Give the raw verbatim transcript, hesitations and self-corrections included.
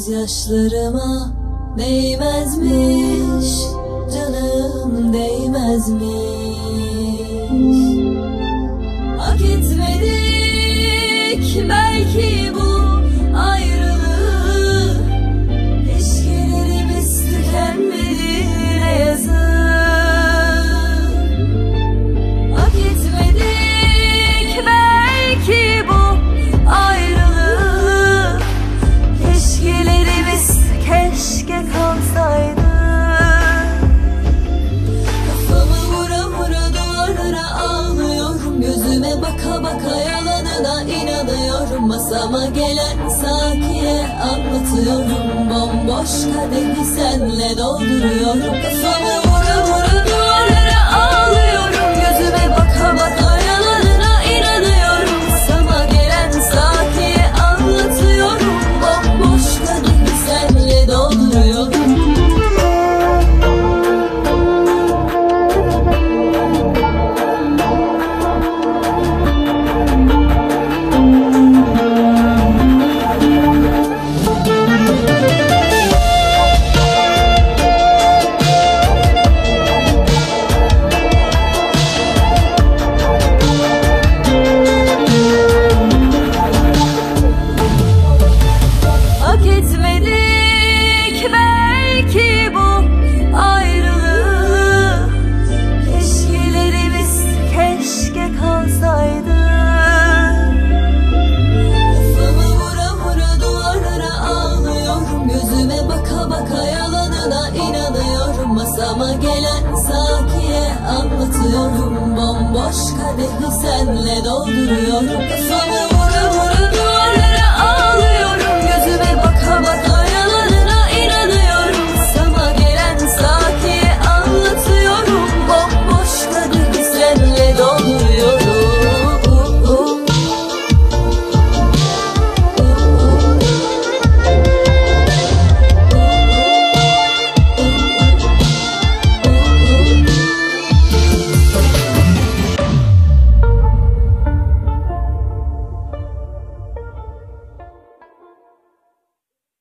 Gözyaşlarıma değmezmiş, canım değmezmiş. Hak etmedik belki bu ayrılığı, ilişkilerimiz tükenmedi ne yazık. Hak etmedik belki bu ayrılığı, ilişkilerimiz keşke kalsaydı. Kafamı vura vura duvarlara ağlıyorum, gözüme baka baka yalanına inanıyorum. Masama gelen sakiye anlatıyorum, bomboş kadehi senle dolduruyorum. Kafamı vura vura duvarlara ağlıyorum, gözüme baka baka yalanına inanıyorum. Masama gelen sakiye anlatıyorum, bomboş kadehi senle dolduruyorum. Hak etmedik belki bu ayrılığı, ilişkilerimiz keşke kalsaydı. Kafamı vura vura duvarlara ağlıyorum, gözüme baka baka yalanına inanıyorum. Masama gelen sakiye anlatıyorum, bomboş kadehi senle dolduruyorum. Kafamı vura